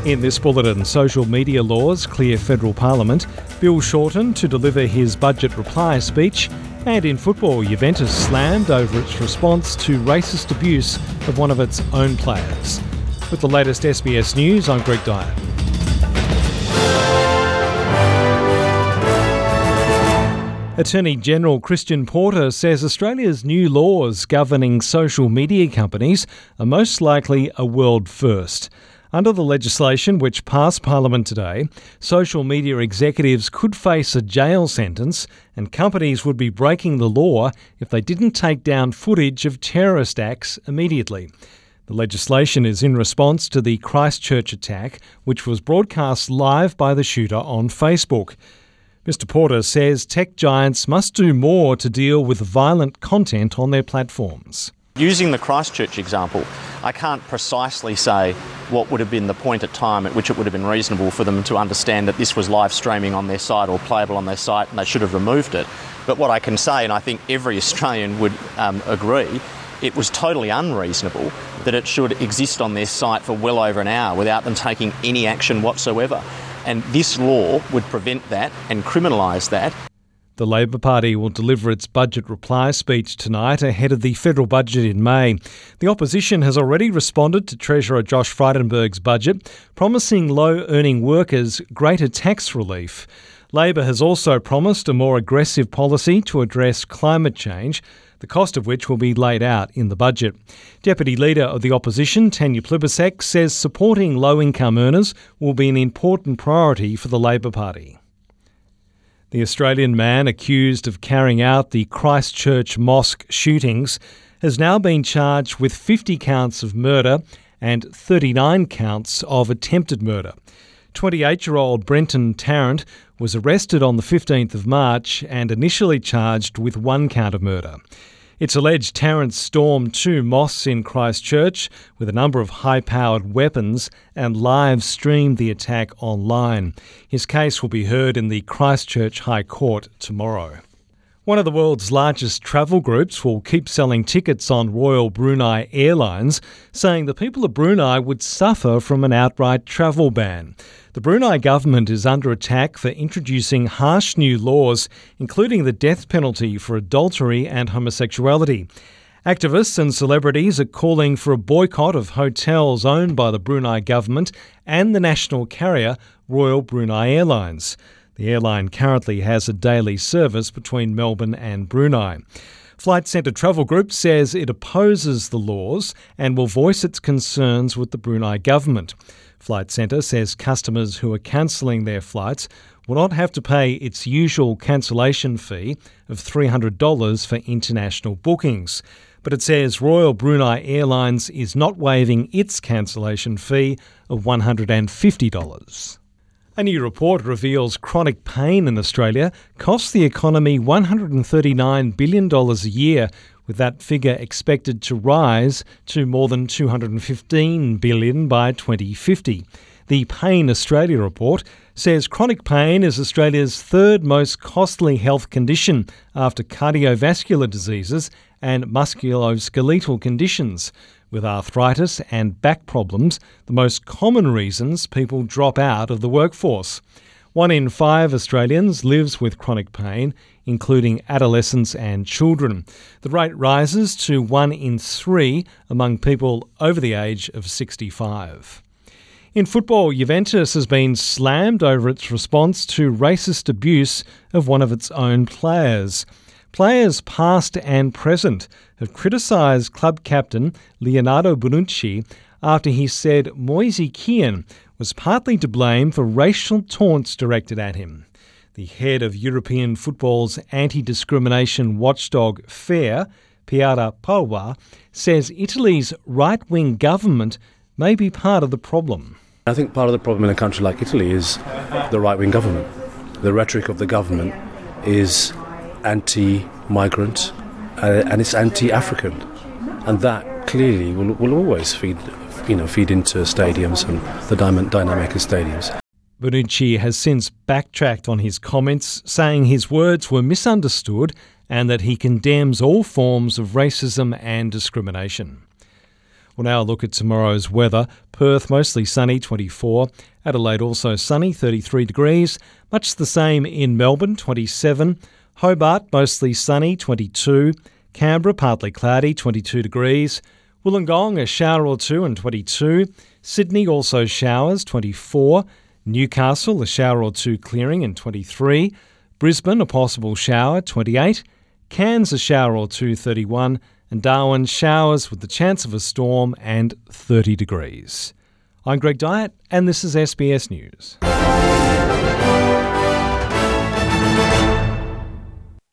In this bulletin, social media laws clear federal parliament, Bill Shorten to deliver his budget reply speech, and in football, Juventus slammed over its response to racist abuse of one of its own players. With the latest SBS News, I'm Greg Dyer. Attorney General Christian Porter says Australia's new laws governing social media companies are most likely a world first. Under the legislation which passed Parliament today, social media executives could face a jail sentence and companies would be breaking the law if they didn't take down footage of terrorist acts immediately. The legislation is in response to the Christchurch attack, which was broadcast live by the shooter on Facebook. Mr. Porter says tech giants must do more to deal with violent content on their platforms. Using the Christchurch example, I can't precisely say what would have been the point at time at which it would have been reasonable for them to understand that this was live streaming on their site or playable on their site and they should have removed it. But what I can say, and I think every Australian would agree, it was totally unreasonable that it should exist on their site for well over an hour without them taking any action whatsoever. And this law would prevent that and criminalise that. The Labor Party will deliver its budget reply speech tonight ahead of the federal budget in May. The opposition has already responded to Treasurer Josh Frydenberg's budget, promising low-earning workers greater tax relief. Labor has also promised a more aggressive policy to address climate change, the cost of which will be laid out in the budget. Deputy Leader of the Opposition, Tanya Plibersek, says supporting low-income earners will be an important priority for the Labor Party. The Australian man accused of carrying out the Christchurch mosque shootings has now been charged with 50 counts of murder and 39 counts of attempted murder. 28-year-old Brenton Tarrant was arrested on the 15th of March and initially charged with 1 count of murder. It's alleged Tarrant stormed 2 mosques in Christchurch with a number of high-powered weapons and live-streamed the attack online. His case will be heard in the Christchurch High Court tomorrow. One of the world's largest travel groups will keep selling tickets on Royal Brunei Airlines, saying the people of Brunei would suffer from an outright travel ban. The Brunei government is under attack for introducing harsh new laws, including the death penalty for adultery and homosexuality. Activists and celebrities are calling for a boycott of hotels owned by the Brunei government and the national carrier Royal Brunei Airlines. The airline currently has a daily service between Melbourne and Brunei. Flight Centre Travel Group says it opposes the laws and will voice its concerns with the Brunei government. Flight Centre says customers who are cancelling their flights will not have to pay its usual cancellation fee of $300 for international bookings. But it says Royal Brunei Airlines is not waiving its cancellation fee of $150. A new report reveals chronic pain in Australia costs the economy $139 billion a year, with that figure expected to rise to more than $215 billion by 2050. The Pain Australia report says chronic pain is Australia's third most costly health condition after cardiovascular diseases and musculoskeletal conditions, with arthritis and back problems the most common reasons people drop out of the workforce. 1 in 5 Australians lives with chronic pain, including adolescents and children. The rate rises to 1 in 3 among people over the age of 65. In football, Juventus has been slammed over its response to racist abuse of one of its own players. Players past and present have criticised club captain Leonardo Bonucci after he said Moise Kean was partly to blame for racial taunts directed at him. The head of European football's anti-discrimination watchdog FAIR, Piera Paola, says Italy's right-wing government may be part of the problem. I think part of the problem in a country like Italy is the right-wing government. The rhetoric of the government is anti-migrant and it's anti-African, and that clearly will always feed into stadiums and the dynamic of stadiums. Bonucci has since backtracked on his comments, saying his words were misunderstood and that he condemns all forms of racism and discrimination. We'll now look at tomorrow's weather. Perth mostly sunny, 24. Adelaide also sunny, 33 degrees. Much the same in Melbourne, 27. Hobart mostly sunny, 22. Canberra partly cloudy, 22 degrees. Wollongong a shower or two and 22. Sydney also showers, 24. Newcastle a shower or two clearing and 23. Brisbane a possible shower, 28. Cairns a shower or two, 31. And Darwin showers with the chance of a storm and 30 degrees. I'm Greg Dyett and this is SBS News.